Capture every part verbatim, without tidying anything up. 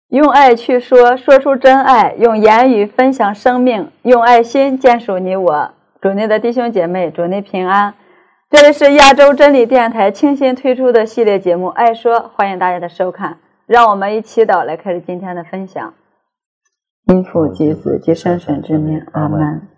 用爱去说，说出真爱；用言语分享生命，用爱心坚守你我。主内的弟兄姐妹，主内平安。这里是亚洲真理电台倾心推出的系列节目《爱说》，欢迎大家的收看。让我们一祈祷来开始今天的分享。因父及子及圣神之名，阿们。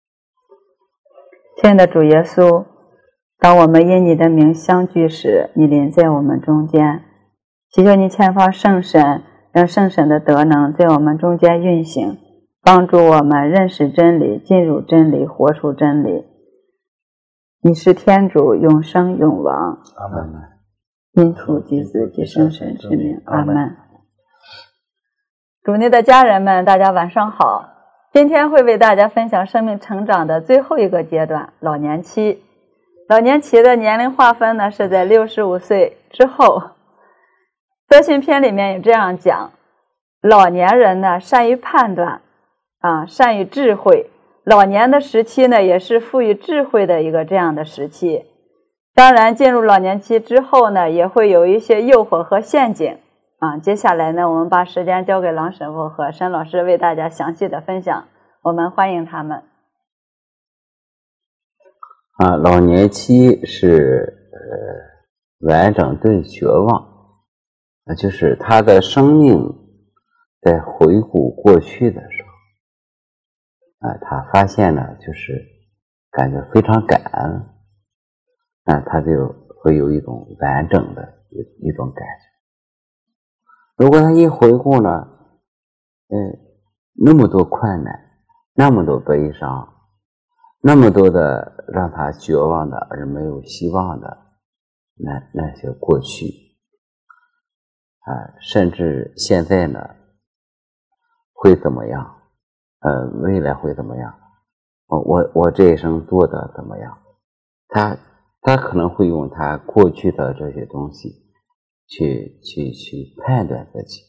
亲爱的主耶稣，当我们因你的名相聚时，你临在我们中间，祈求你遣发圣神，让圣神的德能在我们中间运行，帮助我们认识真理，进入真理，活出真理。你是天主，永生永王， 阿们。 因父及子及圣神之名，阿们。主内的家人们，大家晚上好。今天会为大家分享生命成长的最后一个阶段，老年期。老年期的年龄划分呢，是在六十五岁之后。德行篇里面也这样讲，老年人呢善于判断啊，善于智慧。老年的时期呢，也是富于智慧的一个这样的时期。当然进入老年期之后呢，也会有一些诱惑和陷阱啊。接下来呢，我们把时间交给郎神父和申老师为大家详细的分享，我们欢迎他们。 啊，老年期是呃完整对绝望，啊，就是他的生命在回顾过去的时候，啊，他发现呢，就是感觉非常感恩，啊，他就会有一种完整的一一种感觉。如果他一回顾呢，嗯，那么多困难，那么多悲伤，那么多的让他绝望的而没有希望的那那些过去，啊，甚至现在呢会怎么样？呃，未来会怎么样？我我我这一生做的怎么样？他他可能会用他过去的这些东西去去去判断自己，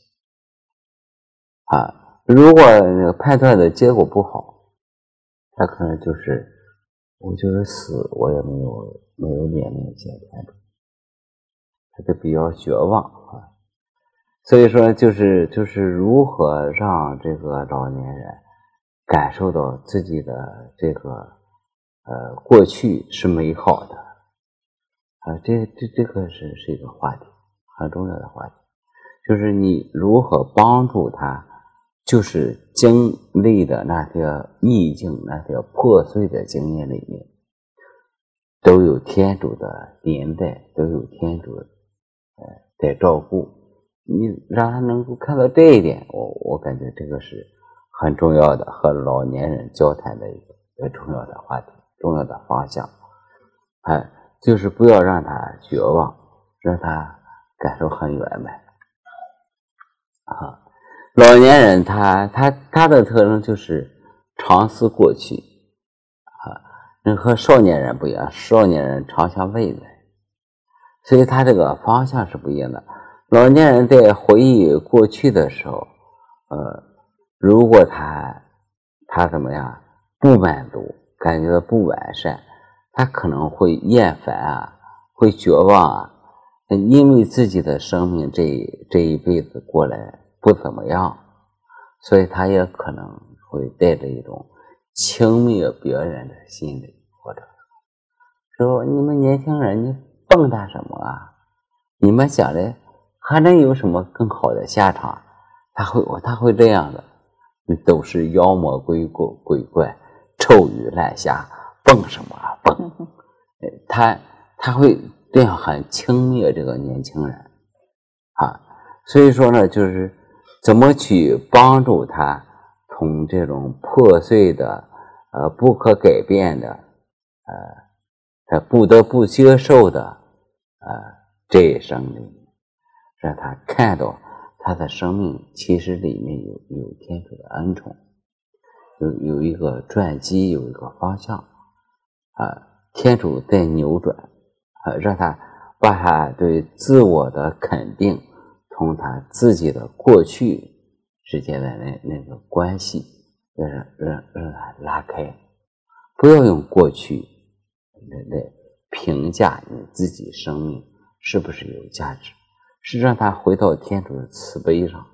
啊，如果那个判断的结果不好，他可能就是我就是死，我也没有没有面临见天主，他就比较绝望啊。所以说，就是就是如何让这个老年人感受到自己的这个呃过去是美好的啊，这这这个是是一个话题，很重要的话题，就是你如何帮助他，就是经历的那些逆境，那些破碎的经验里面，都有天主的临在，都有天主呃在照顾。你让他能够看到这一点，我我感觉这个是很重要的，和老年人交谈的一个一个重要的话题，重要的方向。哎，就是不要让他绝望，让他感受很圆满。啊，老年人他他他的特征就是常思过去，啊，和少年人不一样，少年人常想未来，所以他这个方向是不一样的。老年人在回忆过去的时候，呃，如果他他怎么样不满足，感觉到不完善，他可能会厌烦啊，会绝望啊，因为自己的生命这这一辈子过来不怎么样，所以他也可能会带着一种轻蔑别人的心理，或者说你们年轻人你蹦跶什么啊？你们想的还能有什么更好的下场？他会他会这样的，都是妖魔鬼怪鬼怪，臭鱼烂虾，蹦什么啊蹦？他他会这样很轻蔑这个年轻人啊，所以说呢，就是怎么去帮助他从这种破碎的、呃不可改变的、呃他不得不接受的呃这一生里面，让他看到他的生命其实里面有有天主的恩宠，有有一个转机，有一个方向啊，天主在扭转啊，让他把他对自我的肯定从他自己的过去之间的那那个关系让让让他拉开，不要用过去来来评价你自己生命是不是有价值，是让他回到天主的慈悲上，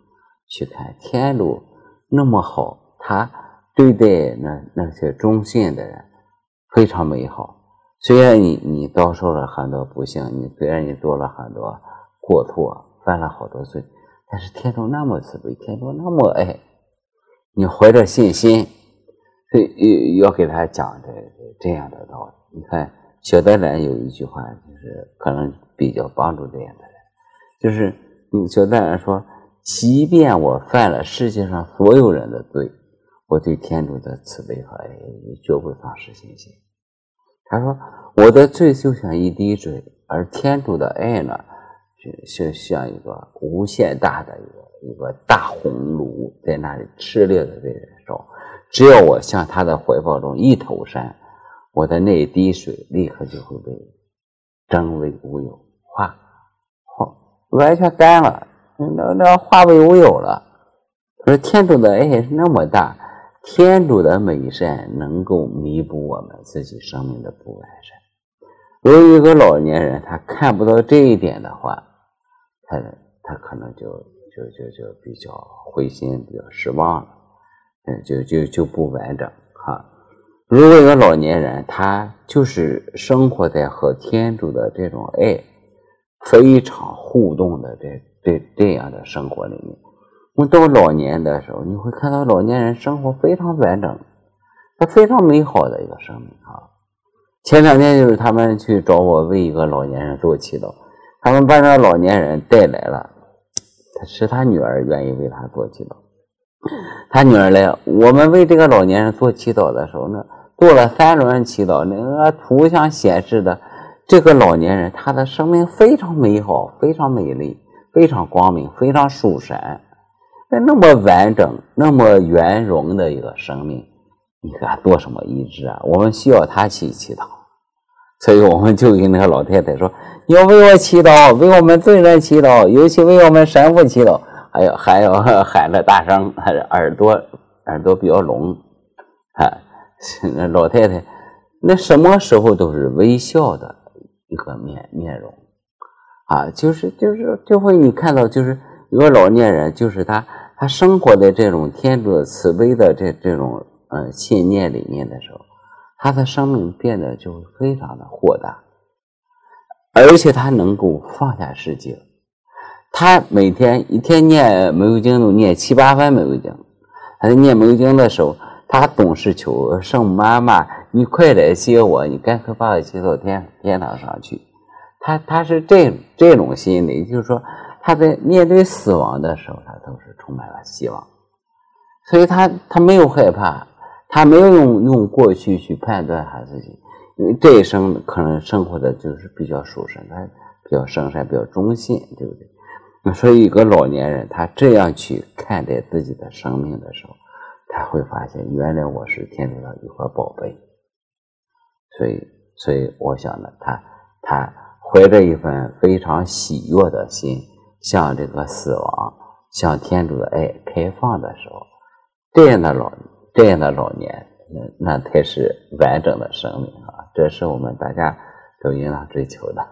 去看天主那么好，他对待那那些忠信的人非常美好。虽然你你遭受了很多不幸，你虽然你做了很多过错，犯了好多罪，但是天主那么慈悲，天主那么爱你，怀着信心，所以要给他讲这这样的道理。你看小德兰有一句话，就是可能比较帮助这样的人，就是小德兰说，即便我犯了世界上所有人的罪，我对天主的慈悲和爱绝不丧失信心。他说我的罪就像一滴水，而天主的爱呢，就像一个无限大的一个一个大红炉，在那里炽烈的在燃烧。只要我向他的怀抱中一投身，我的那一滴水立刻就会被蒸为乌有，化化完全干了，那那化为乌有了。而天主的爱是那么大，天主的美善能够弥补我们自己生命的不完善。如果一个老年人他看不到这一点的话，他他可能就就就就比较灰心，比较失望了，嗯，就就就不完整哈。如果一个老年人他就是生活在和天主的这种爱非常互动的这这这样的生活里面，我们到老年的时候，你会看到老年人生活非常完整，他非常美好的一个生命啊。前两天就是他们去找我为一个老年人做祈祷，他们把这老年人带来了，是他女儿愿意为他做祈祷。他女儿来，我们为这个老年人做祈祷的时候呢，做了三轮祈祷，那个图像显示的这个老年人他的生命非常美好，非常美丽，非常光明，非常殊善，那么完整，那么圆融的一个生命，你给他做什么医治啊？我们需要他去祈祷。所以我们就跟那个老太太说，你要为我祈祷，为我们罪人祈祷，尤其为我们神父祈祷，还有还有喊着大声，耳朵耳朵比较聋啊。那老太太那什么时候都是微笑的一个面面容啊，就是就是就会你看到，就是一个老年人，就是他他生活在这种天主慈悲的这这种呃信念里面的时候，他的生命变得就非常的豁达，而且他能够放下世界。他每天一天念玫瑰经都念七八分玫瑰经，他在念玫瑰经的时候，他总是求圣妈妈，你快来接我，你赶快把我接到天天堂上去。他他是这这种心理，就是说他在面对死亡的时候，他都是充满了希望，所以他他没有害怕，他没有用用过去去判断他自己，因为这一生可能生活的就是比较殊胜，他比较圣善，比较忠信，对不对？所以一个老年人他这样去看待自己的生命的时候，他会发现原来我是天主的一块宝贝。所以所以我想呢，他他怀着一份非常喜悦的心向这个死亡向天主的爱开放的时候，这样的老这样的老年那才是完整的生命啊！这是我们大家都应当追求的。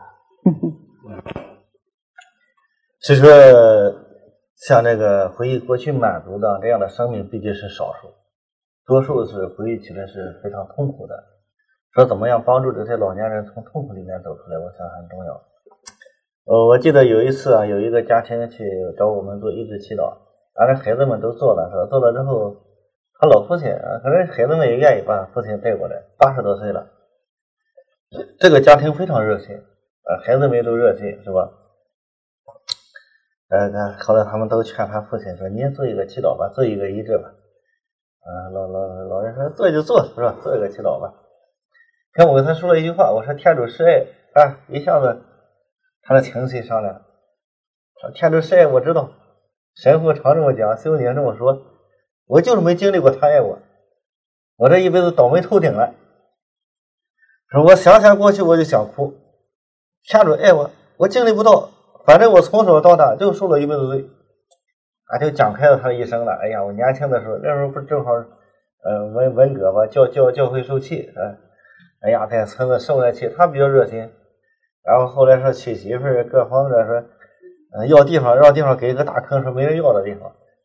所以说像这个回忆过去满足的这样的生命毕竟是少数，多数是回忆起来是非常痛苦的。说怎么样帮助这些老年人从痛苦里面走出来，我想很重要。呃，我记得有一次啊，有一个家庭去找我们做医治祈祷，俺这孩子们都做了，是吧？做了之后，他老父亲啊，可是孩子们也愿意把父亲带过来，八十多岁了。这个家庭非常热心，呃，孩子们都热心，是吧？呃，后来他们都劝他父亲说：“你也做一个祈祷吧，做一个医治吧。”啊，老老老人说：“做就做，是吧？做一个祈祷吧。”看我跟他说了一句话，我说：“天主是爱啊！”一下子他的情绪上来了。说：“天主是爱，我知道。神父常这么讲，修女这么说，我就是没经历过他爱我，我这一辈子倒霉透顶了。说我想想过去我就想哭，天主爱我，我经历不到。”反正我从小到大就受了一辈子罪，啊，就讲开了他的一生了。哎呀，我年轻的时候，那时候不正好，呃，文文革吧，教教教会受气，啊，哎呀，在村子受了气，他比较热心。然后后来说娶媳妇儿，各方面说，呃，要地方让地方给一个大坑，说没人要的地方，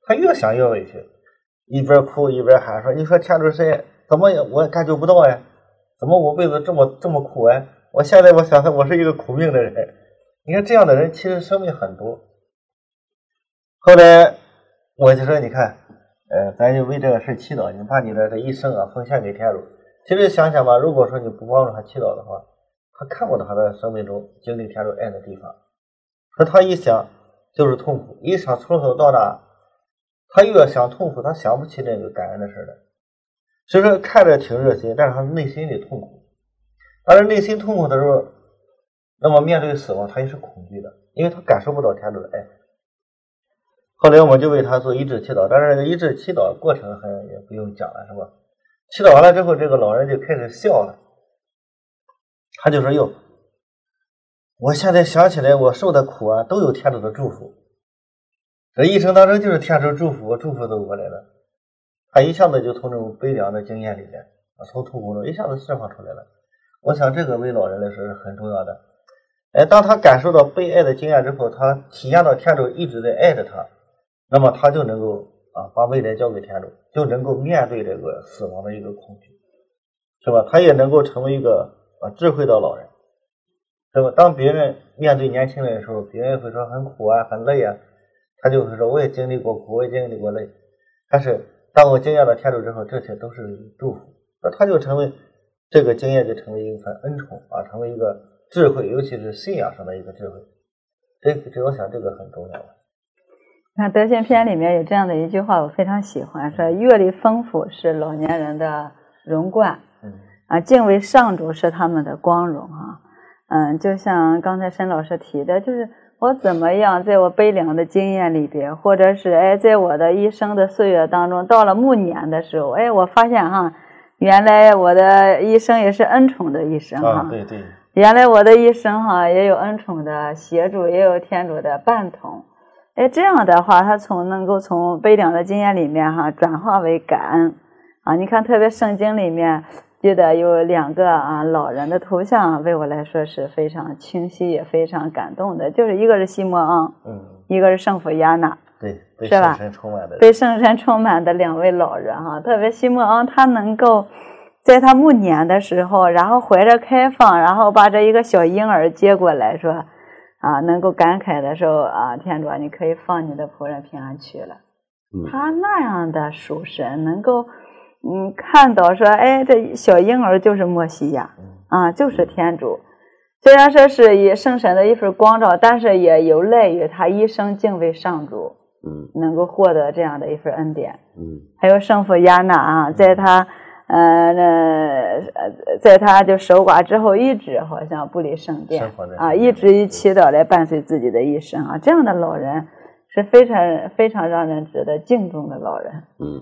他越想越委屈，一边哭一边喊说：“你说天主神，怎么我感觉不到呀？怎么我辈子这么这么苦哎？我现在我想想，我是一个苦命的人。你看这样的人其实生命很多。”后来我就说：“你看，呃，咱就为这个事祈祷，你把你的这一生啊奉献给天主。其实想想吧，如果说你不帮助他祈祷的话，他看不到他的生命中经历天主爱的地方。说他一想就是痛苦，一想从头到大，他越想痛苦，他想不起这个感恩的事来。所以说看着挺热心，但是他内心里痛苦。当然内心痛苦的时候，那么面对死亡，他也是恐惧的，因为他感受不到天主的爱。后来我们就为他做医治祈祷，但是这个医治祈祷过程还也不用讲了，是吧？祈祷完了之后，这个老人就开始笑了，他就说：“哟，我现在想起来，我受的苦啊，都有天主的祝福。这一生当中就是天主祝福，祝福都过来了。”他一下子就从这种悲凉的经验里面，从痛苦中一下子释放出来了。我想这个为老人来说是很重要的。哎，当他感受到被爱的经验之后，他体验到天主一直在爱着他，那么他就能够啊把未来交给天主，就能够面对这个死亡的一个恐惧，是吧？他也能够成为一个啊智慧的老人，是吧？当别人面对年轻人的时候，别人会说很苦啊很累啊，他就会说我也经历过苦，我也经历过累，但是当我经验了天主之后，这些都是祝福，那他就成为这个经验就成为一份恩宠啊，成为一个智慧，尤其是信仰上的一个智慧。这这我想这个很重要。 看德行篇里面有这样的一句话，我非常喜欢，说阅历丰富是老年人的荣冠， 嗯啊，敬畏上主是他们的光荣啊。嗯，就像刚才申老师提的，就是我怎么样在我悲凉的经验里边，或者是哎在我的一生的岁月当中，到了暮年的时候，哎我发现哈，原来我的一生也是恩宠的一生哈， 啊，对对， 原来我的一生哈也有恩宠的协助，也有天主的伴同。哎，这样的话，他从能够从悲凉的经验里面哈转化为感恩啊！你看，特别圣经里面记得有两个啊老人的头像，为我来说是非常清晰也非常感动的，就是一个是西摩昂， 嗯， 一个是圣父亚纳， 对，被是吧圣神充满的， 被圣神充满的两位老人哈。特别西摩昂，他能够在他暮年的时候，然后怀着开放，然后把这一个小婴儿接过来说。啊，能够感慨的时候啊，天主啊，你可以放你的仆人平安去了。 嗯、 他那样的属神，能够嗯看到说，哎，这小婴儿就是默西亚啊，就是天主。虽然说是以圣神的一份光照，但是也有赖于他一生敬畏上主， 嗯， 能够获得这样的一份恩典。 嗯， 还有圣父亚纳啊，在他。呃，那在他就守寡之后，一直好像不离圣殿啊，一直以祈祷来伴随自己的一生啊。这样的老人是非常非常让人值得敬重的老人。 嗯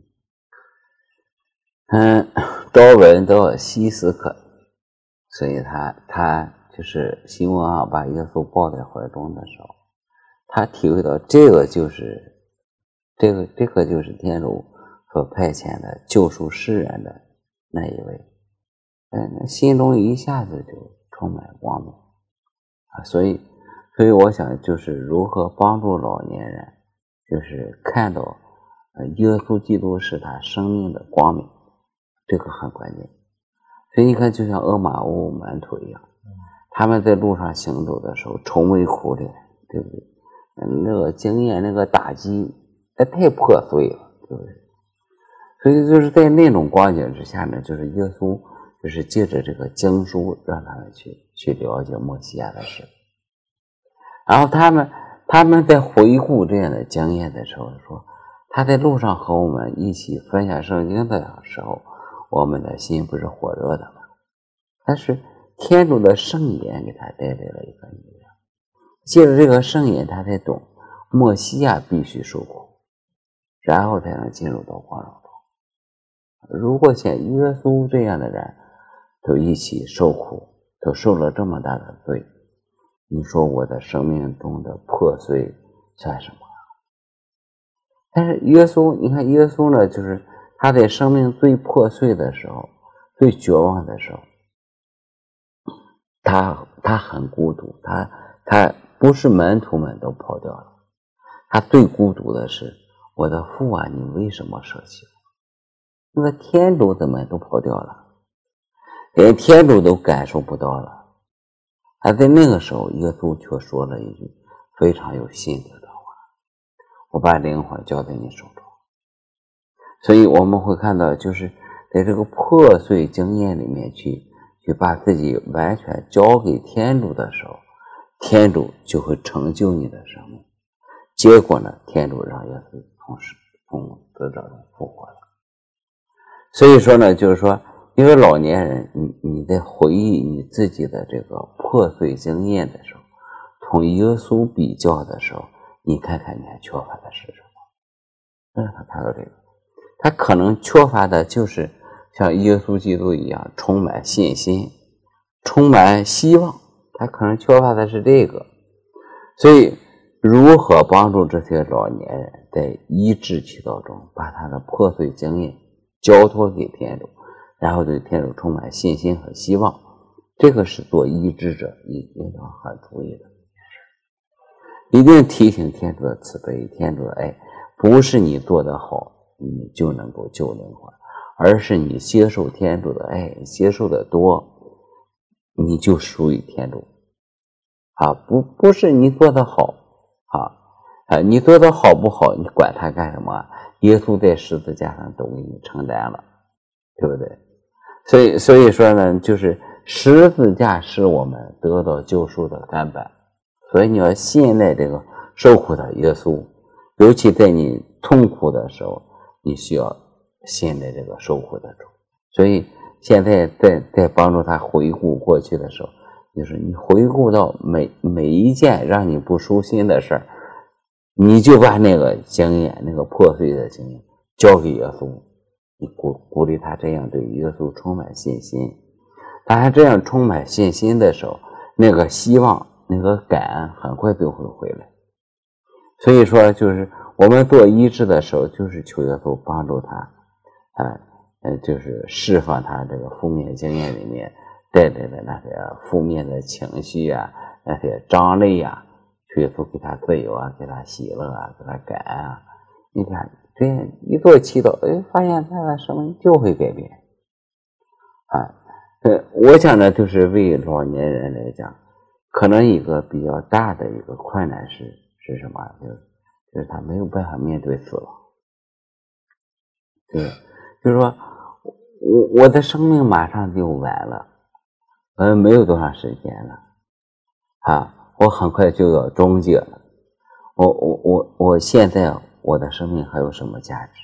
嗯嗯，多闻多希斯克，所以他他就是西摩昂把耶稣抱在怀中的时候，他体会到这个就是这个这个就是天主所派遣的救赎世人的那一位，嗯，心中一下子就充满光明啊！所以，所以我想就是如何帮助老年人，就是看到，呃，耶稣基督是他生命的光明，这个很关键。所以你看，就像厄马乌门徒一样，他们在路上行走的时候，愁眉苦脸，对不对？嗯，那个经验，那个打击，那太破碎了，对不对？所以就是在那种光景之下呢，就是耶稣就是借着这个经书让他们去去了解默西亚的事，然后他们他们在回顾这样的经验的时候说，他在路上和我们一起分享圣经的时候，我们的心不是火热的吗？但是天主的圣言给他带来了一个力量，借着这个圣言，他才懂默西亚必须受苦，然后才能进入到光荣中。如果像耶稣这样的人都一起受苦，都受了这么大的罪，你说我的生命中的破碎算什么？但是耶稣，你看耶稣呢，就是他在生命最破碎的时候，最绝望的时候，他他很孤独，他他不是门徒们都跑掉了，他最孤独的是我的父啊，你为什么舍弃我？那个天主怎么都跑掉了，连天主都感受不到了。而在那个时候，耶稣却说了一句非常有心得的话：我把灵魂交在你手中。所以我们会看到，就是在这个破碎经验里面去去把自己完全交给天主的时候，天主就会成就你的生命。结果呢，天主让耶稣从死从死者中复活了。所以说呢，就是说一个老年人，你你在回忆你自己的这个破碎经验的时候，同耶稣比较的时候，你看看你还缺乏的是什么？让他看到这个，他可能缺乏的就是像耶稣基督一样充满信心，充满希望，他可能缺乏的是这个。所以如何帮助这些老年人在医治祈祷中把他的破碎经验交托给天主，然后对天主充满信心和希望，这个是做医治者一定要很注意的一定提醒天主的慈悲，天主的爱，不是你做得好你就能够救灵魂，而是你接受天主的爱，接受的多，你就属于天主啊！不不是你做得好啊啊！你做得好不好，你管他干什么？耶稣在十字架上都给你承担了，对不对？所以所以说呢，就是十字架是我们得到救赎的根本。所以你要信赖这个受苦的耶稣，尤其在你痛苦的时候，你需要信赖这个受苦的主。所以现在在在帮助他回顾过去的时候，就是你回顾到每每一件让你不舒心的事儿，你就把那个经验，那个破碎的经验交给耶稣，你鼓鼓励他这样对耶稣充满信心。当他这样充满信心的时候，那个希望那个感恩很快就会回来。所以说就是我们做医治的时候，就是求耶稣帮助他啊，呃，就是释放他这个负面经验里面带来的那些负面的情绪啊，那些张力啊，求耶稣给他自由啊，给他喜乐啊，给他感恩啊。你看这样一做祈祷，哎，发现他的生命就会改变啊。呃，我想呢，就是为老年人来讲，可能一个比较大的一个困难是是什么？就是就是他没有办法面对死亡。对，就是说我我的生命马上就完了，呃，没有多长时间了，啊，我很快就要终结了。我我我我现在我的生命还有什么价值？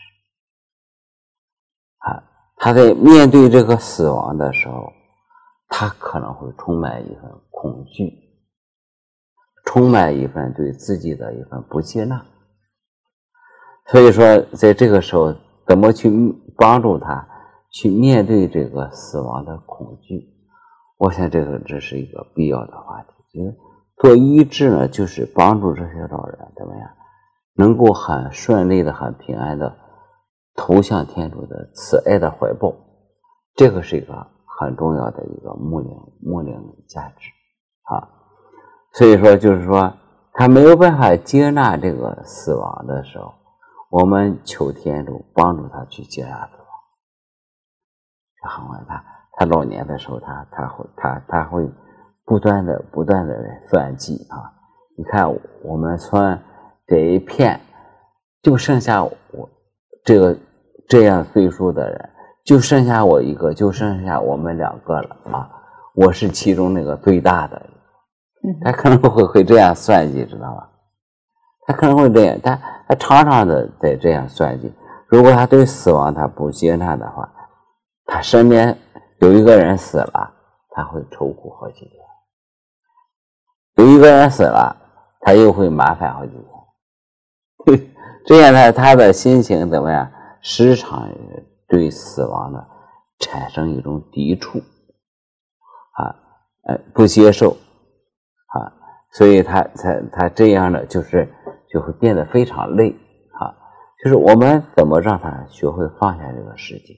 啊，他在面对这个死亡的时候，他可能会充满一份恐惧，充满一份对自己的一份不接纳。所以说在这个时候怎么去帮助他去面对这个死亡的恐惧，我想这个这是一个必要的话题。就是做医治呢，就是帮助这些老人怎么样能够很顺利的很平安的投向天主的慈爱的怀抱，这个是一个很重要的一个牧灵牧灵价值啊。所以说就是说他没有办法接纳这个死亡的时候，我们求天主帮助他去接纳死亡。很快他他老年的时候，他他会他他会不断的不断的算计啊。你看我们村这一片就剩下我这个这样岁数的人，就剩下我一个，就剩下我们两个了啊！我是其中那个最大的，他可能会会这样算计，知道吧？他可能会这样，他他常常的在这样算计。如果他对死亡他不接纳的话，他身边有一个人死了，他会愁苦好几天；有一个人死了，他又会麻烦好几天。这样呢，他的心情怎么样？时常对死亡呢产生一种抵触啊，呃，不接受啊，所以他他他这样呢，就是就会变得非常累啊。就是我们怎么让他学会放下这个世界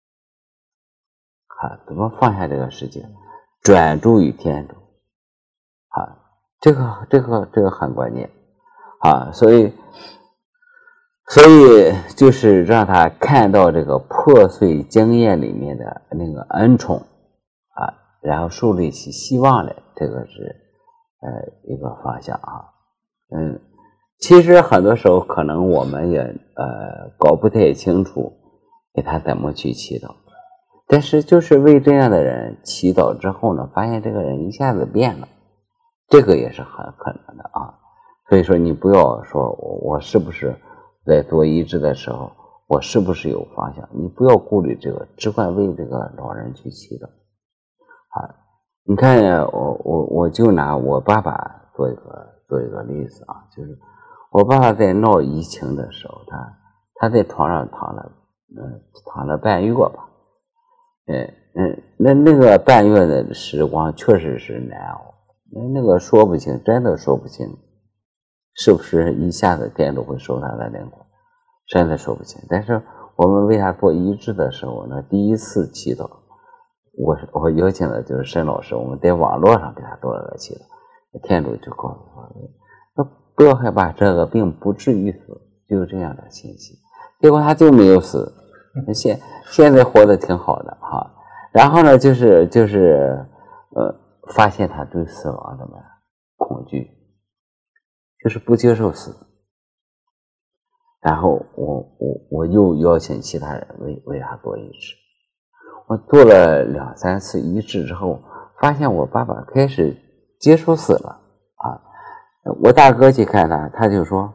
啊？怎么放下这个世界，专注于天主啊？这个这个这个很关键啊，所以。 所以就是让他看到这个破碎经验里面的那个恩宠啊，然后树立起希望来，这个是呃一个方向啊。嗯，其实很多时候可能我们也呃搞不太清楚给他怎么去祈祷，但是就是为这样的人祈祷之后呢，发现这个人一下子变了，这个也是很可能的啊。所以说你不要说我我是不是在做医治的时候，我是不是有方向？你不要顾虑这个，只管为这个老人去祈祷。啊，你看我我我就拿我爸爸做一个做一个例子啊，就是我爸爸在闹疫情的时候，他他在床上躺了，嗯，躺了半月吧，嗯嗯，那那个半月的时光确实是难熬，那那个说不清，真的说不清。是不是一下子电都会收他的灵魂，真的说不清。但是我们为他做医治的时候呢，第一次祈祷，我我邀请的就是申老师，我们在网络上给他做了个祈祷，天主就告诉我，不要害怕，这个病不至于死，就是这样的信息。结果他就没有死，现现在活得挺好的哈。然后呢，就是就是呃，发现他对死亡的恐惧。就是不接受死，然后我我我又邀请其他人为为他做医治，我做了两三次医治之后，发现我爸爸开始接受死了啊！我大哥去看他，他就说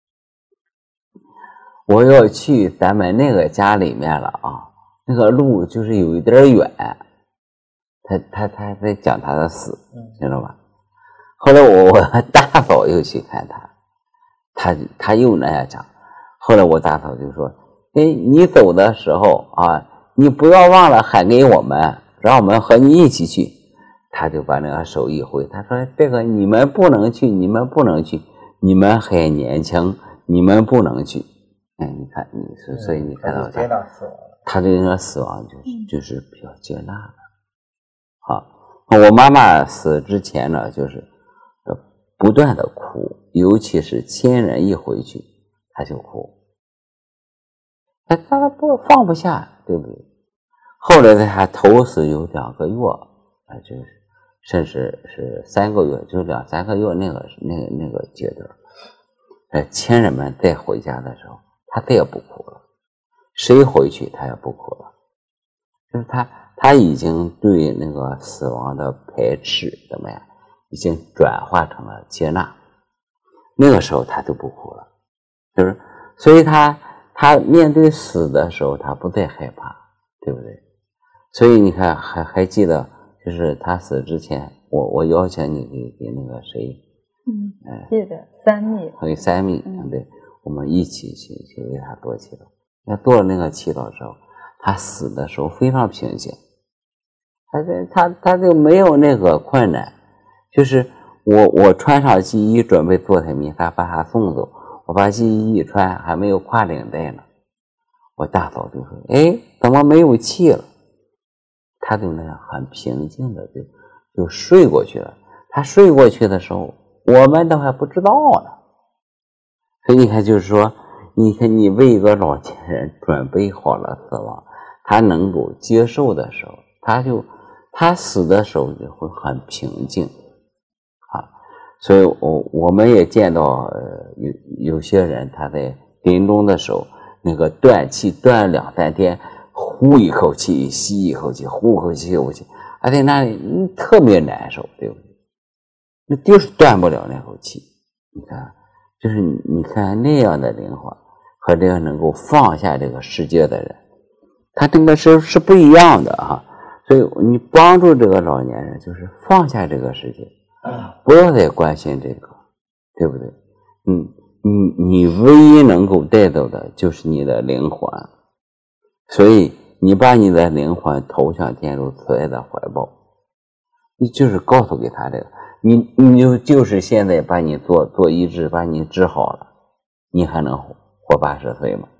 我要去咱们那个家里面了啊，那个路就是有一点远，他他他在讲他的死，知道吧？后来我我大嫂又去看他，他他又那样讲。后来我大嫂就说：“哎，你走的时候啊，你不要忘了喊给我们，让我们和你一起去。”他就把那个手一挥，他说：“这个你们不能去，你们不能去，你们还年轻，你们不能去。”哎，你看，你是所以你看到他，他对那个死亡就是就是比较接纳的。好，我妈妈死之前呢，就是不断的哭，尤其是亲人一回去，他就哭，他他不放不下，对不对？后来在他头死有两个月，啊，就是甚至是三个月，就两三个月那个那个那个阶段，呃，亲人们再回家的时候，他再也不哭了，谁回去他也不哭了，就是他他已经对那个死亡的排斥怎么样？已经转化成了接纳，那个时候他就不哭了，就是所以他他面对死的时候他不再害怕，对不对？所以你看还还记得就是他死之前，我我邀请你给给那个谁， 嗯，哎、记得三密， 和三密，嗯，对，我们一起去去为他做祈祷。那做了那个祈祷之后，他死的时候非常平静，他他他就没有那个困难。就是我我穿上记忆准备做他弥撒把他送走，我把记忆一穿还没有挎领带呢，我大嫂就说：“哎，怎么没有气了？”他就那样很平静的就就睡过去了。他睡过去的时候，我们都还不知道呢。所以你看，就是说，你看你为一个老年人准备好了死亡，他能够接受的时候，他就他死的时候就会很平静。所以我我们也见到呃有有些人他在临终的时候那个断气断两三天，呼一口气吸一口气，呼一口气吸一口气，而在那里、嗯、特别难受，对不对？那就是断不了那口气。你看，就是你你看那样的灵魂和这个能够放下这个世界的人，他这个是是不一样的哈。所以你帮助这个老年人，就是放下这个世界。不要再关心这个，对不对？嗯，你你唯一能够带走的就是你的灵魂，所以你把你的灵魂投向天主慈爱的怀抱，你就是告诉给他这个，你你就就是现在把你做做医治，把你治好了，你还能活八十岁吗？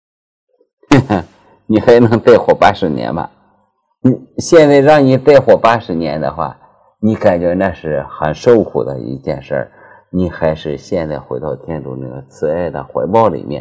你还能再活八十年吗？你现在让你再活八十年的话，你感觉那是很受苦的一件事儿，你还是现在回到天主那个慈爱的怀抱里面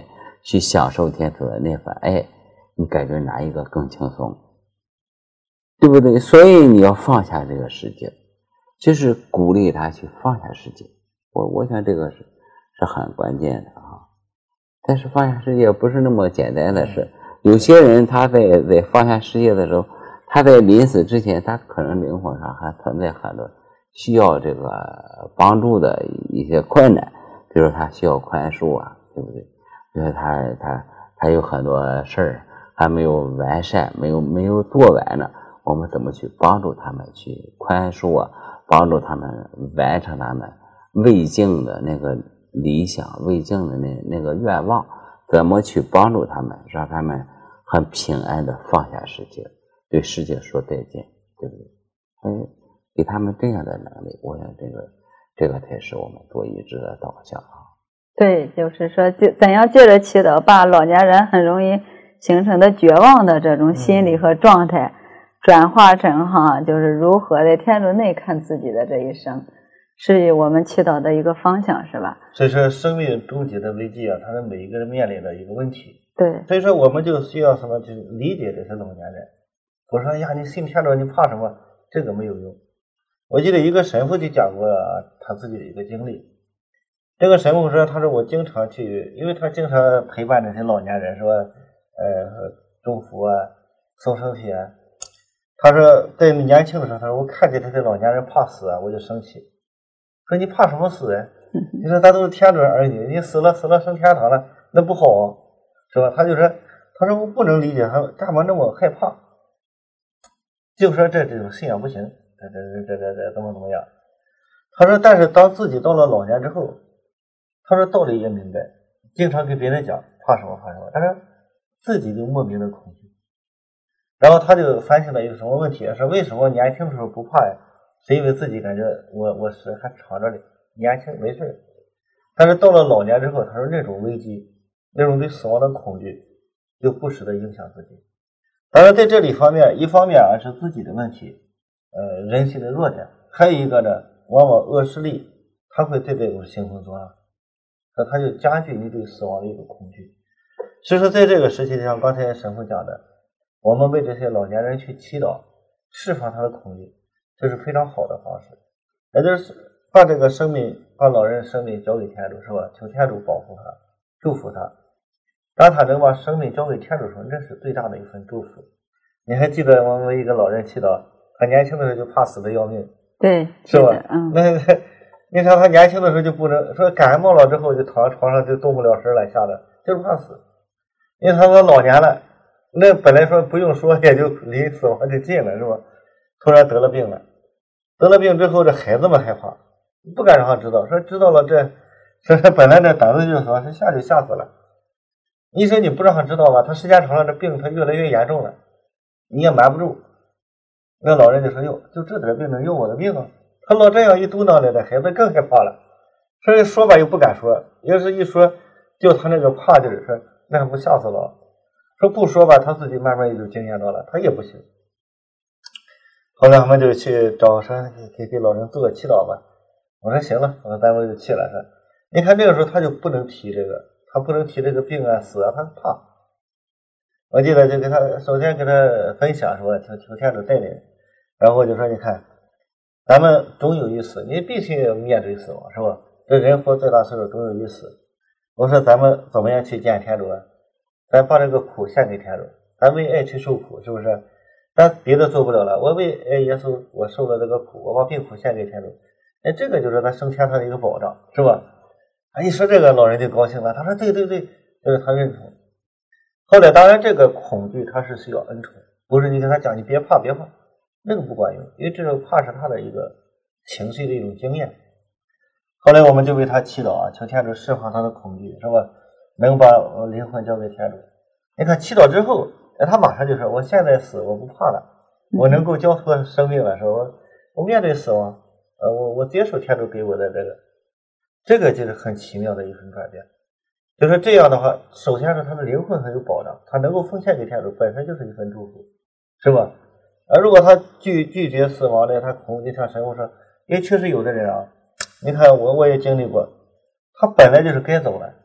去享受天主的那份爱，你感觉哪一个更轻松，对不对？所以你要放下这个世界，就是鼓励他去放下世界。我我想这个是是很关键的啊。但是放下世界不是那么简单的事，有些人他在在放下世界的时候，他在临死之前，他可能灵魂上还存在很多需要这个帮助的一些困难，比如他需要宽恕啊，对不对？比如他他他有很多事儿还没有完善，没有没有做完呢，我们怎么去帮助他们去宽恕啊？帮助他们完成他们未尽的那个理想，未尽的那那个愿望，怎么去帮助他们，让他们很平安的放下世界，对世界说再见，对不对？嗯，给他们这样的能力，我想这个这个才是我们做医治的导向啊。 对，就是说怎样借着祈祷，把老年人很容易形成的绝望的这种心理和状态，转化成哈，就是如何在天主内看自己的这一生，是我们祈祷的一个方向，是吧？ 这是生命终极的危机啊，它是每一个人面临的一个问题。 对， 所以说我们就需要什么，就是理解这些老年人。我说呀，你信天主，你怕什么？这个没有用。我记得一个神父就讲过啊，他自己的一个经历。这个神父说，他说我经常去，因为他经常陪伴这些老年人，说呃祝福啊，送身体啊。他说在年轻的时候，他说我看见这些老年人怕死啊，我就生气。说你怕什么死啊？你说咱都是天主儿女，你死了死了升天堂了，那不好啊，是吧？他就说，他说我不能理解他干嘛那么害怕，就说这这种信仰不行，这这这这这怎么怎么样？他说，但是当自己到了老年之后，他说道理也明白，经常跟别人讲怕什么怕什么，但是自己就莫名的恐惧。然后他就反省了一个什么问题，说为什么年轻的时候不怕呀？是因为自己感觉我我是还长着呢，年轻没事。但是到了老年之后，他说那种危机，那种对死亡的恐惧，就不时的影响自己。当然在这里方面，一方面啊是自己的问题，呃人性的弱点，还有一个呢，往往恶势力他会对这种兴风作浪，那他就加剧你对死亡的一个恐惧。所以说在这个时期，像刚才神父讲的，我们为这些老年人去祈祷，释放他的恐惧，这是非常好的方式。也就是把这个生命，把老人生命交给天主，是吧？求天主保护他，祝福他。当他能把生命交给天主的时候，这是最大的一份祝福。你还记得我们一个老人祈祷，他年轻的时候就怕死的要命， 对， 是吧？ 嗯， 那你看他年轻的时候就不能说感冒了之后就躺在床上就动不了神来，吓得就是怕死。因为他说老年了，那本来说不用说也就离死亡就近了，是吧？突然得了病了，得了病之后，这孩子们害怕，不敢让他知道，说知道了这，说本来这胆子就小，这吓就吓死了。你说你不让他知道吧，他时间长了，这病他越来越严重了，你也瞒不住。那老人就说哟，就这点病能有我的命啊？他老这样一嘟囔来，这孩子更害怕了，所以说吧又不敢说，要是一说，就他那个怕劲儿，说那还不吓死了？说不说吧，他自己慢慢也就经验到了，他也不行。后来我们就去找说给给老人做个祈祷吧。我说行了，我说咱们就去了。说你看这个时候他就不能提这个，他不能提这个病啊死啊，他怕。我记得就给他首先给他分享说求求天主带领，然后我就说你看，咱们终有一死，你必须面对死亡，是吧？这人活最大岁数终有一死。我说咱们怎么样去见天主啊？咱把这个苦献给天主，咱为爱去受苦，是不是？咱别的做不了了，我为爱耶稣，我受了这个苦，我把病苦献给天主，哎，这个就是他升天堂的一个保障，是吧？啊，一说这个，老人就高兴了，他说对对对，就是他认同。后来当然这个恐惧他是需要恩宠，不是你跟他讲你别怕别怕，那个不管用，因为这个怕是他的一个情绪的一种经验。后来我们就为他祈祷啊，求天主释放他的恐惧，是吧？能把灵魂交给天主。你看祈祷之后，他马上就说我现在死我不怕了，我能够交托生命了，说我我面对死亡，呃，我我接受天主给我的这个，这个就是很奇妙的一份转变。就是这样的话，首先是他的灵魂很有保障，他能够奉献给天主本身就是一份祝福，是吧？而如果他拒拒绝死亡的，他恐惧，像神父说，因为确实有的人啊，你看我我也经历过，他本来就是该走了，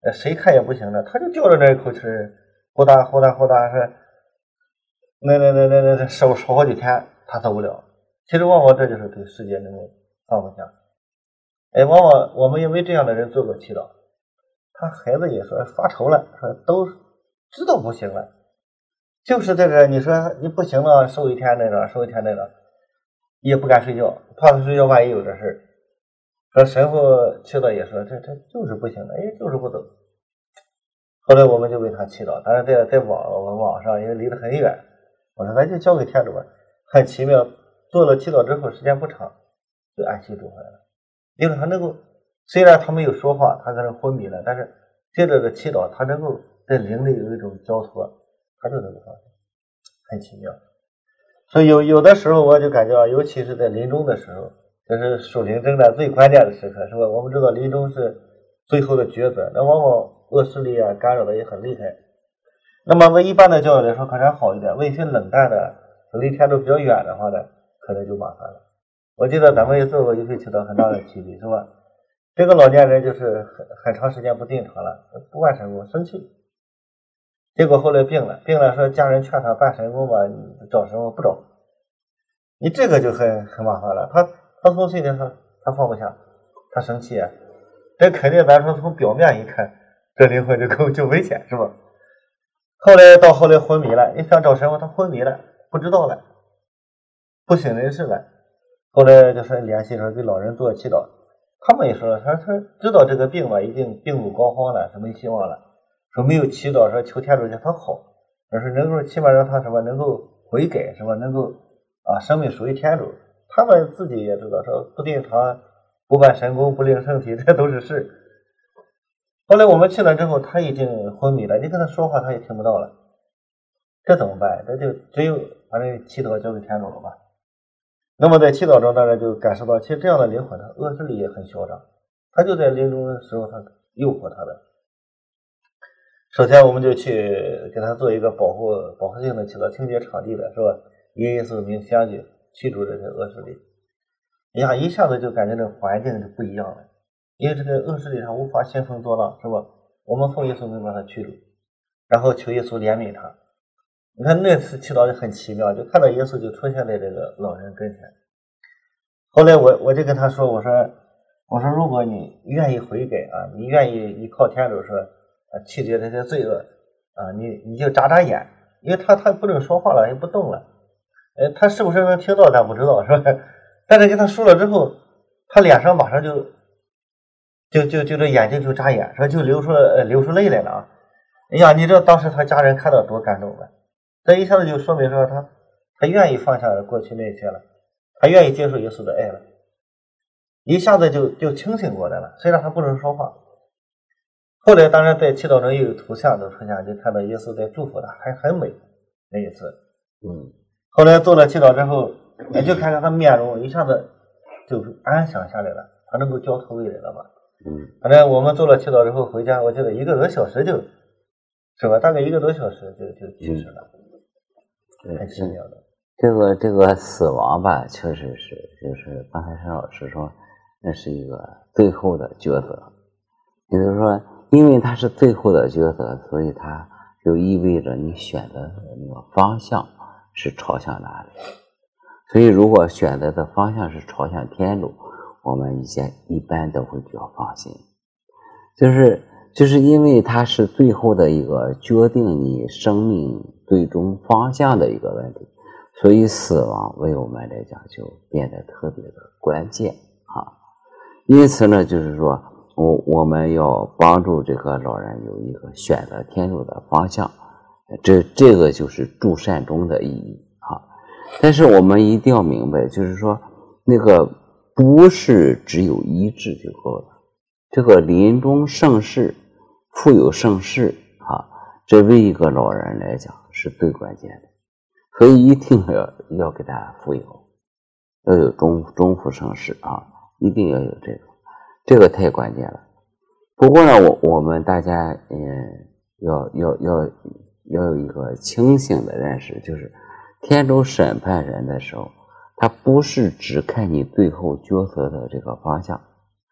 呃，谁看也不行了，他就吊着那一口气，呼哒呼哒呼哒是，那那那那那那烧烧好几天，他走不了。其实往往这就是对世界那种放不下。哎，往往我们也为这样的人做过祈祷，他孩子也说发愁了，说都知道不行了，就是这个你说你不行了，受一天那个，受一天那个，也不敢睡觉，怕他睡觉万一有这事。说神父祈祷也说这这就是不行的，哎，就是不走。后来我们就为他祈祷，当然在在网网上因为离得很远，我说咱就交给天主吧。很奇妙，做了祈祷之后时间不长就安息住回来了，因为他能够虽然他没有说话，他可能昏迷了，但是接着的祈祷他能够在灵里有一种交托，他就能够放松，很奇妙。所以有有的时候我就感觉啊，尤其是在临终的时候，这是属灵征战最关键的时刻，是吧？我们知道临终是最后的抉择，那往往恶势力啊干扰的也很厉害。那么为一般的教友来说可能好一点，为一些冷淡的离天主比较远的话呢，可能就麻烦了。我记得咱们也做过一回祈祷很大的奇迹，是吧？这个老年人就是很很长时间不进场了，不办神功，生气，结果后来病了，病了说家人劝他办神功吧，你找神功不找，你这个就很很麻烦了。他他从心里他他放不下，他生气啊，这肯定咱说从表面一看，这灵魂就够就危险，是吧？后来到后来昏迷了，你想找神功，他昏迷了，不知道了，不省人事了。后来就是联系说给老人做祈祷，他们也说他他知道这个病吧，已经病入膏肓了，是没希望了，说没有祈祷说求天主叫他好，而是能够起码让他什么能够悔改，什么能够啊生命属于天主。他们自己也知道说不定堂不办神功不领圣体，这都是事。后来我们去了之后，他已经昏迷了，你跟他说话他也听不到了，这怎么办？这就只有反正祈祷交给天主了吧。那么在祈祷中当然就感受到，其实这样的灵魂他恶势力也很嚣张，他就在临终的时候他诱惑他的。首先我们就去给他做一个保护保护性的祈祷，清洁场地的是吧？以耶稣名相继驱逐这些恶势力。哎呀，一下子就感觉这环境就不一样了，因为这个恶势力他无法兴风作浪，是吧？我们奉耶稣名把他驱逐，然后求耶稣怜悯他。你看那次祈祷就很奇妙，就看到耶稣就出现在这个老人跟前。后来我我就跟他说，我说我说如果你愿意悔改啊，你愿意依靠天主说啊弃绝这些罪恶啊，你你就眨眨眼，因为他他不能说话了，也不动了。呃，他是不是能听到咱不知道，是吧？但是给他说了之后，他脸上马上就就就就这眼睛就眨眼，说就流出呃流出泪来了啊！哎呀，你知道当时他家人看到多感动了，这一下子就说明说他他愿意放下过去那些了，他愿意接受耶稣的爱了，一下子就就清醒过来了。虽然他不能说话，后来当然在祈祷中又有图像都出现，就看到耶稣在祝福他，还很美那一次。 嗯， 后来做了祈祷之后，也就看看他面容一下子就安详下来了，他能够交托未来了吧。 嗯， 反正我们做了祈祷之后回家，我记得一个多小时就，是吧？大概一个多小时就就去世了， 嗯、 很奇妙的。 这个这个死亡吧，确实是，就是刚才沈老师说，那是一个最后的抉择。也就是说，因为它是最后的抉择，所以它就意味着你选择的那个方向是朝向哪里。所以，如果选择的方向是朝向天主，我们一些一般都会比较放心。就是就是因为它是最后的一个决定你生命最终方向的一个问题，所以死亡为我们来讲就变得特别的关键啊。因此呢，就是说我我们要帮助这个老人有一个选择天主的方向，这这个就是助善终的意义啊。但是我们一定要明白，就是说那个不是只有医治就够了，这个临终圣事富有圣事啊，这为一个老人来讲是最关键的，所以一定要要给他富有，要有中中福圣事啊，一定要有这个，这个太关键了。不过呢，我我们大家嗯要要要要有一个清醒的认识，就是天主审判人的时候，他不是只看你最后抉择的这个方向，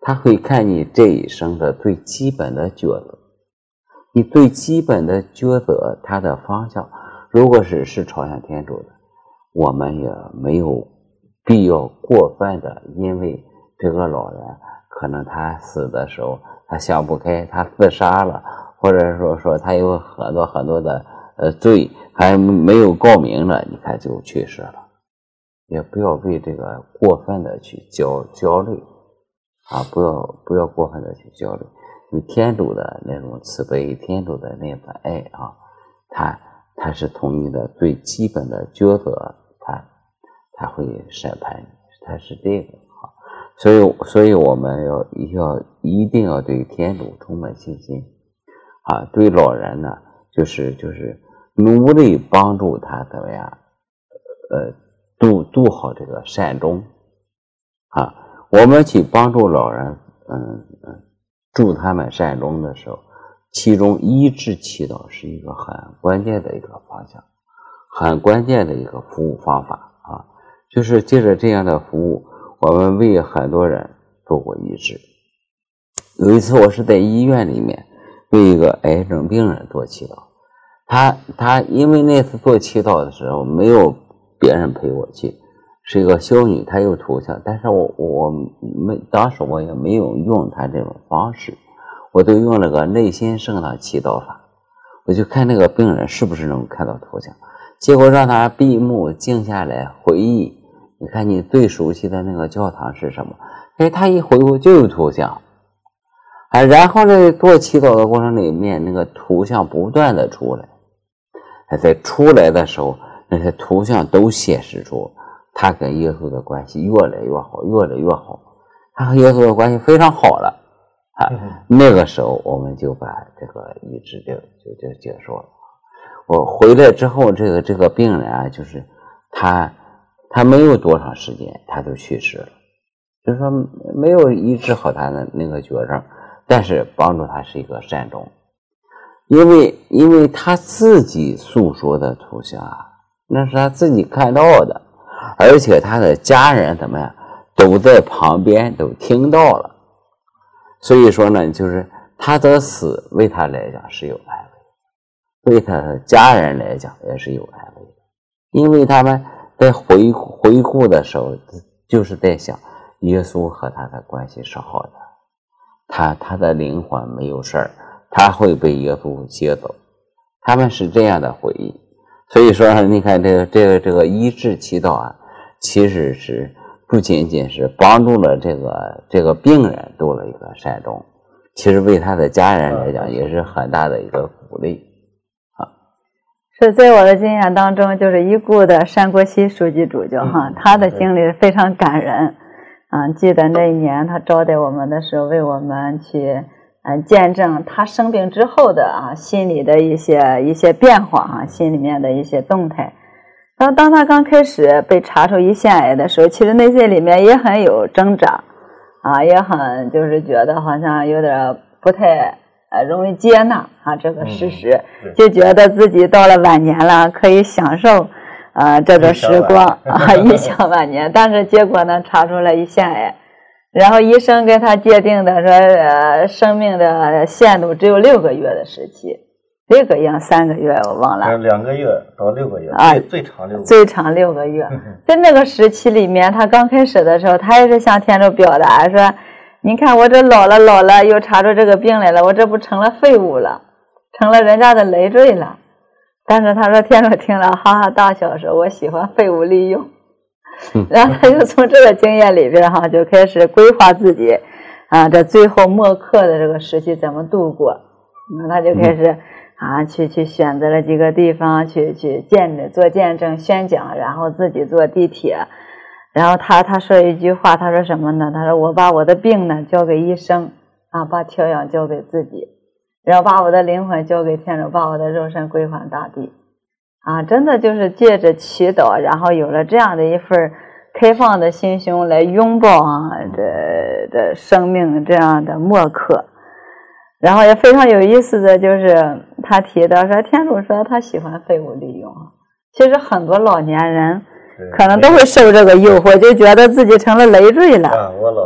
他会看你这一生的最基本的抉择，你最基本的抉择它的方向，如果是是朝向天主的，我们也没有必要过分的，因为这个老人可能他死的时候他想不开，他自杀了，或者说说他有很多很多的呃罪还没有告明了，你看就去世了，也不要为这个过分的去焦焦虑啊，不要不要过分的去焦虑，因为天主的那种慈悲，天主的那份爱啊，他他是从你的最基本的抉择，他他会审判你，他是这个啊，所以所以我们要要一定要对天主充满信心啊，对老人呢，就是就是努力帮助他怎么样，呃，度度好这个善终啊。我们去帮助老人，嗯嗯，助他们善终的时候，其中医治祈祷是一个很关键的一个方向，很关键的一个服务方法啊。就是借着这样的服务，我们为很多人做过医治。有一次，我是在医院里面为一个癌症病人做祈祷，他他因为那次做祈祷的时候没有别人陪我去。是一个修女，她有图像，但是我我没当时我也没有用她这种方式，我都用了个内心圣堂祈祷法，我就看那个病人是不是能看到图像，结果让他闭目静下来回忆，你看你最熟悉的那个教堂是什么？哎，他一回顾就有图像，哎，然后在做祈祷的过程里面，那个图像不断的出来，哎，在出来的时候，那些图像都显示出他跟耶稣的关系越来越好，越来越好，他和耶稣的关系非常好了啊。那个时候我们就把这个医治就就就结束了。我回来之后，这个这个病人啊，就是他他没有多长时间他就去世了，就是说没有医治好他的那个绝症，但是帮助他是一个善终，因为因为他自己诉说的图像啊，那是他自己看到的。而且他的家人怎么样都在旁边都听到了，所以说呢，就是他的死为他来讲是有安慰，为他的家人来讲也是有安慰的，因为他们在回回顾的时候就是在想耶稣和他的关系是好的，他他的灵魂没有事儿，他会被耶稣接走，他们是这样的回忆。所以说你看这个这个这个医治祈祷啊，其实是不仅仅是帮助了这个这个病人度了一个善终，其实为他的家人来讲也是很大的一个鼓励啊。 是在我的经验当中，就是已故的单国熙书记主教哈，他的经历非常感人啊。记得那一年他招待我们的时候，为我们去呃见证他生病之后的啊心理的一些一些变化啊，心里面的一些动态。当当他刚开始被查出胰腺癌的时候，其实内心里面也很有挣扎啊，也很就是觉得好像有点不太呃容易接纳啊这个事实，嗯、就觉得自己到了晚年了，可以享受呃这个时光啊，颐享晚年。但是结果呢，查出了胰腺癌，然后医生给他界定的说，呃，生命的限度只有六个月的时期。六个月三个月我忘了， 两个月到六个月啊，最最长六个月， 最长六个月。在那个时期里面，他刚开始的时候，他也是向天主表达说：“你看我这老了老了，又查出这个病来了，我这不成了废物了，成了人家的累赘了。”但是他说天主听了哈哈大笑说：“我喜欢废物利用。”然后他就从这个经验里边哈，就开始规划自己啊，这最后末课的这个时期怎么度过。那他就开始。嗯啊，去去选择了几个地方去去见做见证宣讲，然后自己坐地铁，然后他他说一句话，他说什么呢？他说我把我的病呢交给医生啊，把调养交给自己，然后把我的灵魂交给天主，把我的肉身归还大地啊！真的就是借着祈祷，然后有了这样的一份开放的心胸来拥抱啊这这生命这样的末课。然后也非常有意思的就是他提到说天主说他喜欢废物利用，其实很多老年人可能都会受这个诱惑，就觉得自己成了累赘了啊，我老了没用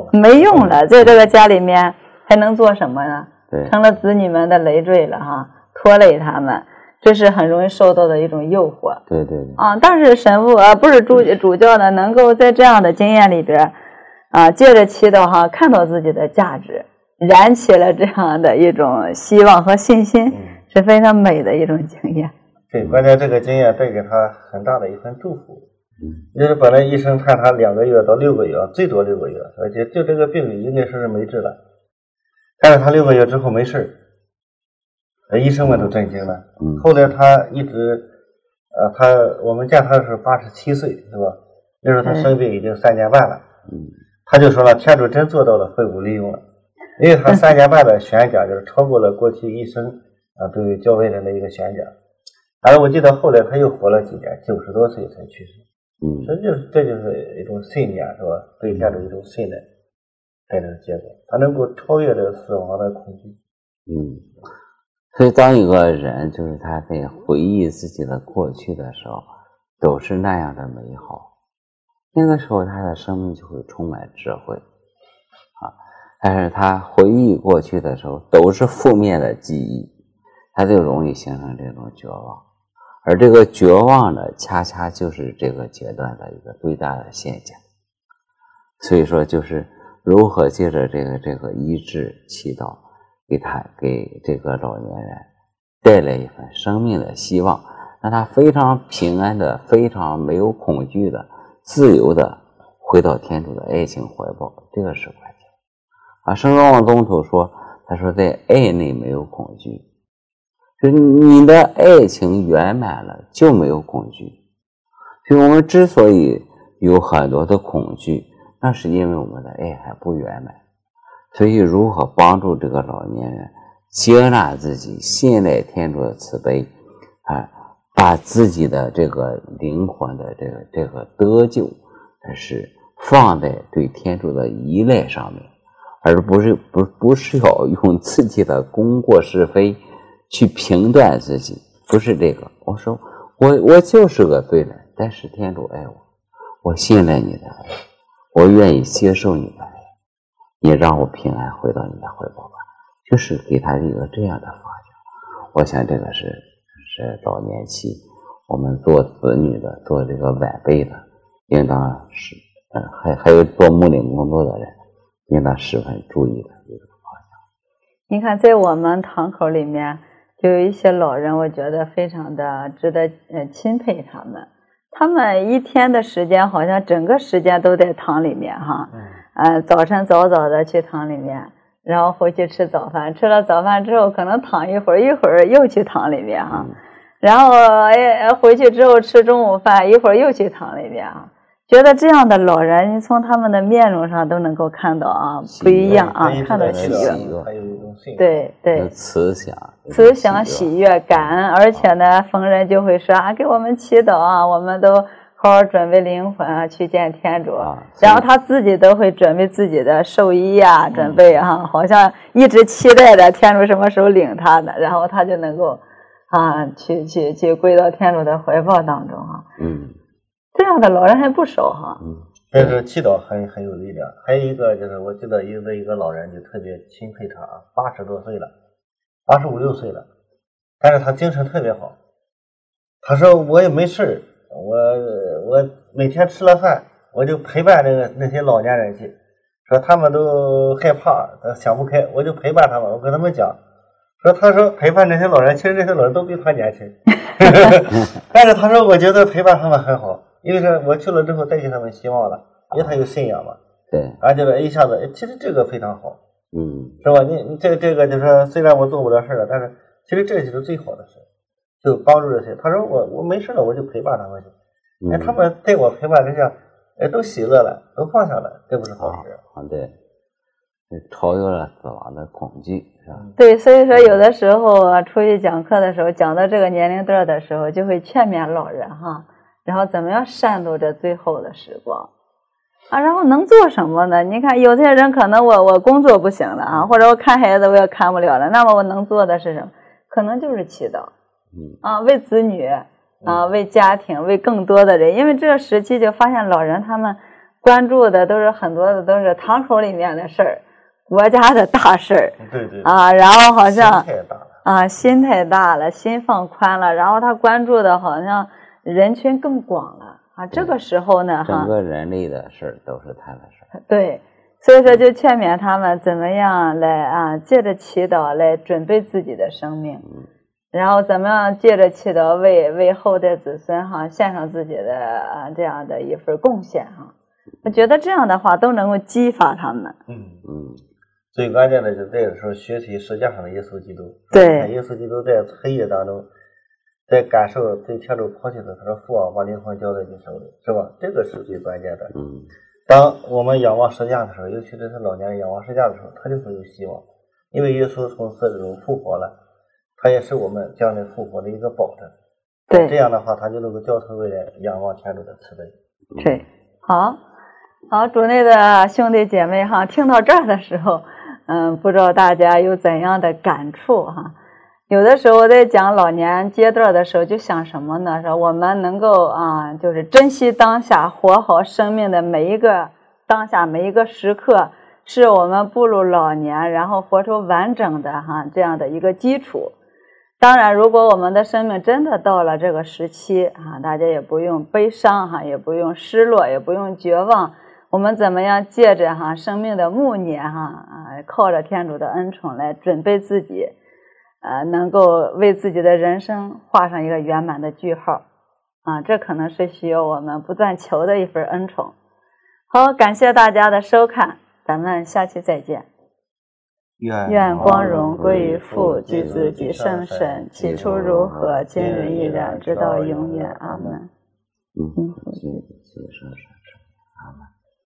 了， 没用了，在这个家里面还能做什么呢？ 对， 成了子女们的累赘了哈，拖累他们，这是很容易受到的一种诱惑。 对对对。 啊，但是神父啊，不是主主教呢，能够在这样的经验里边，啊，借着祈祷哈，看到自己的价值，燃起了这样的一种希望和信心， 嗯、 是非常美的一种经验。 对，关键这个经验带给他很大的一份祝福。 嗯， 就是本来医生看他两个月到六个月，最多六个月，而且就这个病应该说是没治了。但是他六个月之后没事，呃，医生们都震惊了。 嗯， 后来他一直，呃，他我们见他是八十七岁，是吧？那时候他生病已经三年半了。 嗯， 他就说了，天主真做到了废物利用了，因为他三年半的悬奖就是超过了过去一生啊对教会人的一个悬奖。而我记得后来他又活了几年，九十多岁才去世。 嗯， 这就是这就是一种信念，是吧？对天主一种信任带来的结果，他能够超越这个死亡的恐惧。 嗯，所以当一个人就是他在回忆自己的过去的时候，都是那样的美好，那个时候他的生命就会充满智慧啊。但是他回忆过去的时候，都是负面的记忆，他就容易形成这种绝望。而这个绝望呢，恰恰就是这个阶段的一个最大的现象。所以说，就是如何借着这个这个医治祈祷，给他给这个老年人带来一份生命的希望，让他非常平安的、非常没有恐惧的、自由的回到天主的爱情怀抱，这个是关键啊。圣若望宗徒说，他说在爱内没有恐惧。就是你的爱情圆满了，就没有恐惧。所以我们之所以有很多的恐惧，那是因为我们的爱还不圆满。所以如何帮助这个老年人接纳自己，信赖天主的慈悲啊，把自己的这个灵魂的这个这个得救是放在对天主的依赖上面，而不是不不是要用自己的功过是非去评断自己，不是这个。我说我我就是个罪人，但是天主爱我，我信赖你的爱，我愿意接受你的爱，你让我平安回到你的怀抱吧，就是给他一个这样的方向。我想这个是是老年期我们做子女的，做这个晚辈的，应当是呃还还有做牧领工作的人，应当十分注意的一个方向。 你看，在我们堂口里面，就有一些老人，我觉得非常的值得呃钦佩他们。他们一天的时间，好像整个时间都在堂里面哈。嗯。呃，早晨早早的去堂里面，然后回去吃早饭，吃了早饭之后，可能躺一会儿，一会儿又去堂里面哈。嗯。然后哎，回去之后吃中午饭，一会儿又去堂里面啊。觉得这样的老人，你从他们的面容上都能够看到啊，不一样啊，看到喜悦，对对， 慈祥， 慈祥喜悦感恩，而且呢，逢人就会说啊，给我们祈祷啊，我们都好好准备灵魂啊，去见天主。啊、然后他自己都会准备自己的寿衣啊，嗯、准备哈、啊，好像一直期待着天主什么时候领他的，然后他就能够啊，去去去归到天主的怀抱当中啊。嗯。这样的老人还不少哈， 嗯，但是祈祷很很有力量。还有一个就是，我记得有的一个老人就特别钦佩他，八十多岁了，八十五六岁了，但是他精神特别好。他说我也没事，我我每天吃了饭，我就陪伴那个那些老年人去，说他们都害怕，想不开，我就陪伴他们，我跟他们讲，说他说陪伴这些老人，其实这些老人都比他年轻，但是他说我觉得陪伴他们很好。因为是我去了之后带给他们希望了，因为他有信仰嘛。 对， 啊，就是一下子，其实这个非常好， 嗯， 是吧？你你这这个就是虽然我做不了事了，但是其实这就是最好的事，就帮助这些。他说我我没事了，我就陪伴他们去，哎、嗯，他们对我陪伴之下，哎，都喜乐了，都放下了，这不是好事啊？对，超越了死亡的恐惧，是吧？ 对，所以说有的时候啊，出去讲课的时候，讲到这个年龄段的时候，就会劝勉老人哈。然后怎么样善度这最后的时光啊？然后能做什么呢？你看有些人可能我我工作不行了啊，或者我看孩子我也看不了了，那么我能做的是什么？可能就是祈祷，嗯啊，为子女啊，为家庭，为更多的人。因为这个时期就发现老人他们关注的都是很多的都是堂口里面的事儿，国家的大事儿， 对对啊，然后好像心太大了啊心太大了，心放宽了，然后他关注的好像人群更广了啊。这个时候呢，哈， 整个人类的事儿都是他的事儿。 对，所以说就劝勉他们怎么样来啊，借着祈祷来准备自己的生命。 嗯然后怎么样借着祈祷为为后代子孙哈献上自己的啊这样的一份贡献哈，我觉得这样的话都能够激发他们。 嗯嗯， 最关键的就在于说学习十架上的耶稣基督。 对， 耶稣基督在黑夜当中，在感受对天主抛弃的，他说父啊，把灵魂交在你手里，是吧？这个是最关键的。 嗯， 当我们仰望十架的时候，尤其是他老年人仰望十架的时候，他就会有希望，因为耶稣从死里中复活了。它也是我们将来复活的一个保证。 对， 这样的话，他就能够掉头回来仰望天主的慈悲。 对，好，好，主内的兄弟姐妹哈，听到这儿的时候，嗯，不知道大家有怎样的感触哈？有的时候在讲老年阶段的时候，就想什么呢？说我们能够啊，就是珍惜当下，活好生命的每一个当下每一个时刻，是我们步入老年，然后活出完整的哈这样的一个基础。当然，如果我们的生命真的到了这个时期啊，大家也不用悲伤哈，也不用失落，也不用绝望。我们怎么样借着哈生命的暮年哈啊，靠着天主的恩宠来准备自己，呃，能够为自己的人生画上一个圆满的句号啊，这可能是需要我们不断求的一份恩宠。好，感谢大家的收看，咱们下期再见。愿光荣归于父、及子、及圣神，起初如何，今日亦然，直到永远。阿门。 嗯，谢谢圣神，阿门。